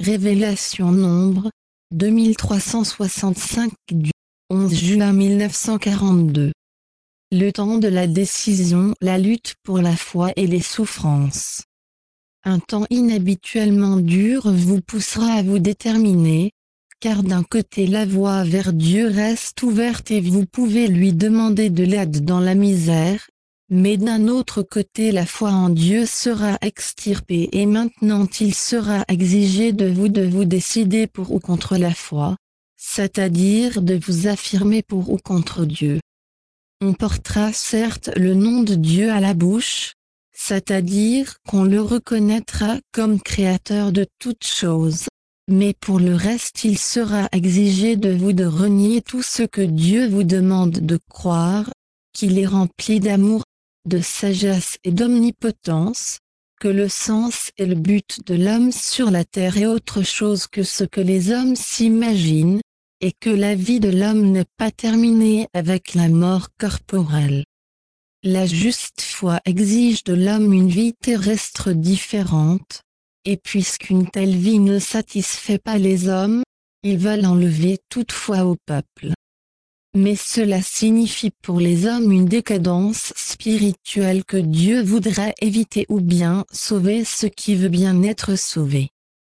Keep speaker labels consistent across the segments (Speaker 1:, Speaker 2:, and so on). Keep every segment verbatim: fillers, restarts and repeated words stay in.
Speaker 1: Révélation Nombre, deux mille trois cent soixante-cinq du onze juin mille neuf cent quarante-deux. Le temps de la décision, la lutte pour la foi et les souffrances. Un temps inhabituellement dur vous poussera à vous déterminer, car d'un côté la voie vers Dieu reste ouverte et vous pouvez lui demander de l'aide dans la misère, mais d'un autre côté la foi en Dieu sera extirpée et maintenant il sera exigé de vous de vous décider pour ou contre la foi, c'est-à-dire de vous affirmer pour ou contre Dieu. On portera certes le nom de Dieu à la bouche, c'est-à-dire qu'on le reconnaîtra comme créateur de toutes choses, mais pour le reste il sera exigé de vous de renier tout ce que Dieu vous demande de croire, qu'il est rempli d'amour, de sagesse et d'omnipotence, que le sens et le but de l'homme sur la terre est autre chose que ce que les hommes s'imaginent, et que la vie de l'homme n'est pas terminée avec la mort corporelle. La juste foi exige de l'homme une vie terrestre différente, et puisqu'une telle vie ne satisfait pas les hommes, ils veulent enlever toute foi au peuple. Mais cela signifie pour les hommes une décadence spirituelle que Dieu voudrait éviter ou bien sauver ce qui veut bien être sauvé.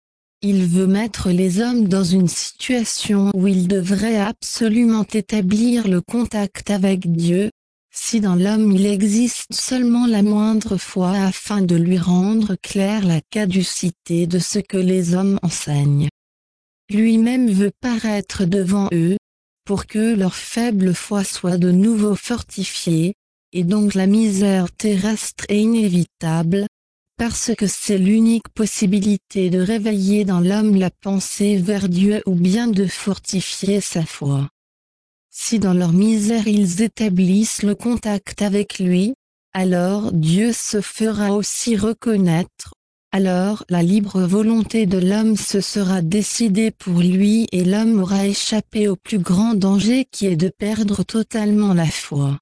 Speaker 1: Il veut mettre les hommes dans une situation où ils devraient absolument établir le contact avec Dieu, si dans l'homme il existe seulement la moindre foi afin de lui rendre claire la caducité de ce que les hommes enseignent. Lui-même veut paraître devant eux, pour que leur faible foi soit de nouveau fortifiée, et donc la misère terrestre est inévitable, parce que c'est l'unique possibilité de réveiller dans l'homme la pensée vers Dieu ou bien de fortifier sa foi. Si dans leur misère ils établissent le contact avec lui, alors Dieu se fera aussi reconnaître, alors la libre volonté de l'homme se sera décidée pour lui et l'homme aura échappé au plus grand danger qui est de perdre totalement la foi.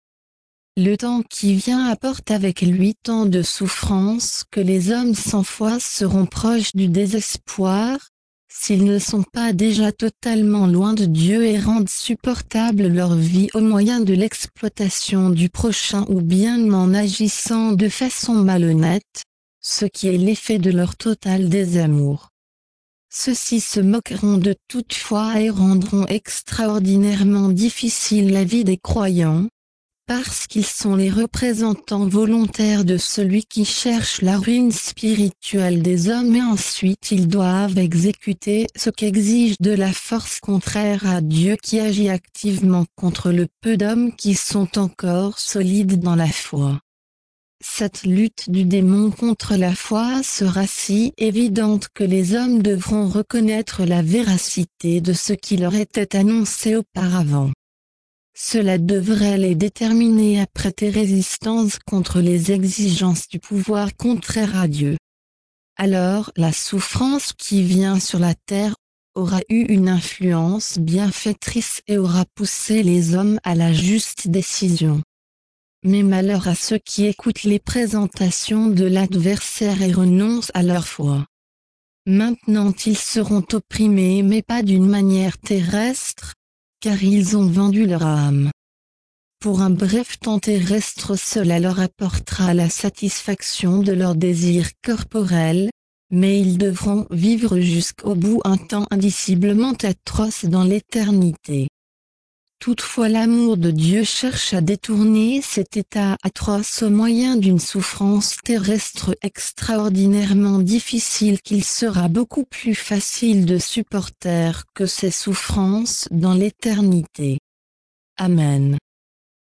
Speaker 1: Le temps qui vient apporte avec lui tant de souffrances que les hommes sans foi seront proches du désespoir, s'ils ne sont pas déjà totalement loin de Dieu et rendent supportable leur vie au moyen de l'exploitation du prochain ou bien en agissant de façon malhonnête, ce qui est l'effet de leur total désamour. Ceux-ci se moqueront de toute foi et rendront extraordinairement difficile la vie des croyants, parce qu'ils sont les représentants volontaires de celui qui cherche la ruine spirituelle des hommes et ensuite ils doivent exécuter ce qu'exige de la force contraire à Dieu qui agit activement contre le peu d'hommes qui sont encore solides dans la foi. Cette lutte du démon contre la foi sera si évidente que les hommes devront reconnaître la véracité de ce qui leur était annoncé auparavant. Cela devrait les déterminer à prêter résistance contre les exigences du pouvoir contraire à Dieu. Alors la souffrance qui vient sur la terre aura eu une influence bienfaitrice et aura poussé les hommes à la juste décision. Mais malheur à ceux qui écoutent les présentations de l'adversaire et renoncent à leur foi. Maintenant ils seront opprimés mais pas d'une manière terrestre, car ils ont vendu leur âme. Pour un bref temps terrestre cela leur apportera la satisfaction de leurs désirs corporels, mais ils devront vivre jusqu'au bout un temps indiciblement atroce dans l'éternité. Toutefois l'amour de Dieu cherche à détourner cet état atroce au moyen d'une souffrance terrestre extraordinairement difficile qu'il sera beaucoup plus facile de supporter que ces souffrances dans l'éternité. Amen.